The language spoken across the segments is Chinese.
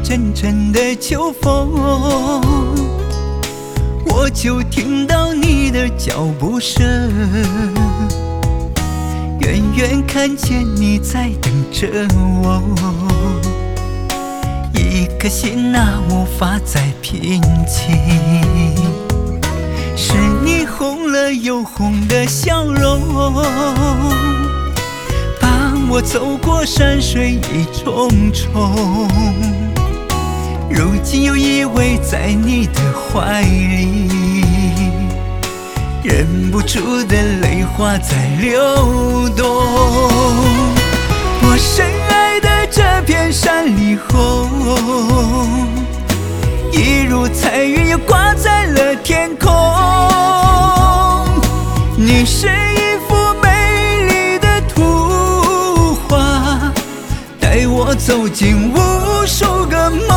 阵阵的秋风，我就听到你的脚步声，远远看见你在等着我，一颗心啊无法再平静，是你红了又红的笑容，伴我走过山水一重重，如今又依偎在你的怀里，忍不住的泪花在流动。我深爱的这片山里红，一如彩云又挂在了天空。你是一幅美丽的图画，带我走进无数个梦。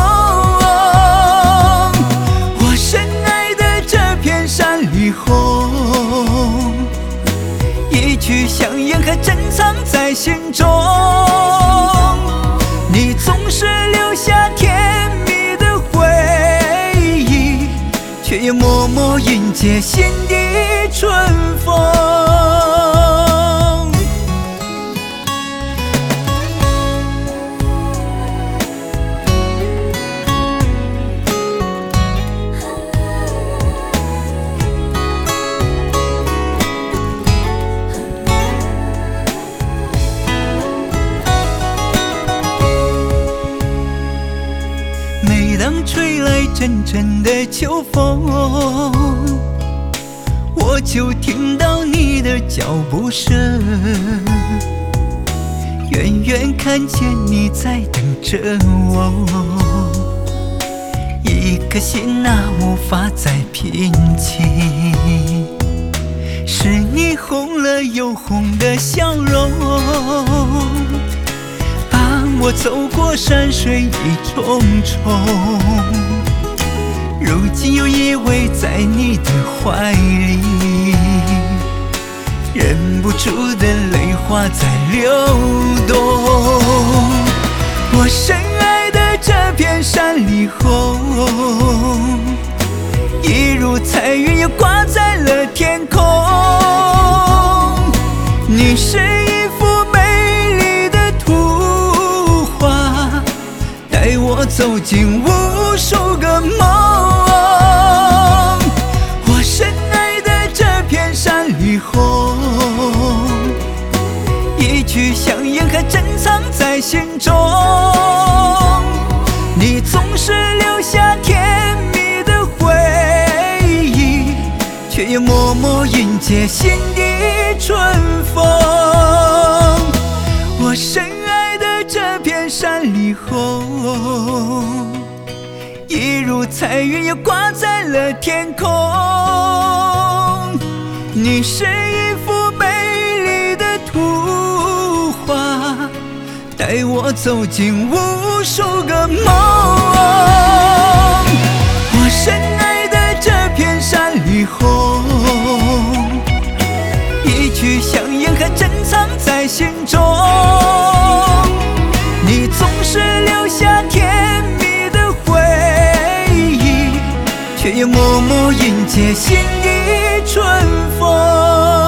我深爱的这片山里红，一曲香烟还珍藏在心中。你总是留下甜蜜的回忆，却也默默迎接心底春风。每当吹来阵阵的秋风，我就听到你的脚步声，远远看见你在等着我，一颗心啊无法再平静，是你红了又红的笑容，我走过山水一重重，如今又依偎在你的怀里，忍不住的泪花在流动。我深爱的这片山里红，一如彩云又挂在了天空。你是一幅带我走进无数个梦。我深爱的这片山里红，一曲香烟还珍藏在心中。你总是留下甜蜜的回忆，却也默默迎接心底春风。我深爱的这片山里红，一如彩云又挂在了天空。你是一幅美丽的图画，带我走进无数个梦。我深爱的这片山里红，一曲香烟还珍藏在心中。你总是留下甜蜜的回忆，却也默默迎接心底春风。